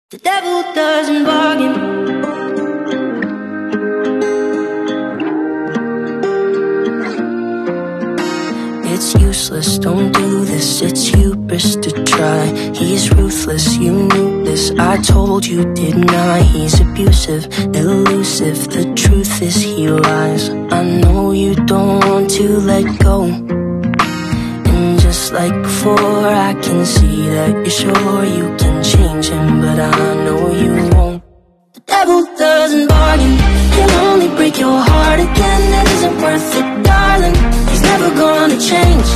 The devil doesn't bargain. It's useless, don't do this, it's hubris to try. He's ruthless, you knew this, I told you, didn't I? He's abusive, elusive, the truth is he lies. I know you don't want to let go, and just like before I can see that you're sure you can change him, but I know you won't. The devil doesn't bargain, he'll only break your heart again. It isn't worth it, darling, he's never gonna change.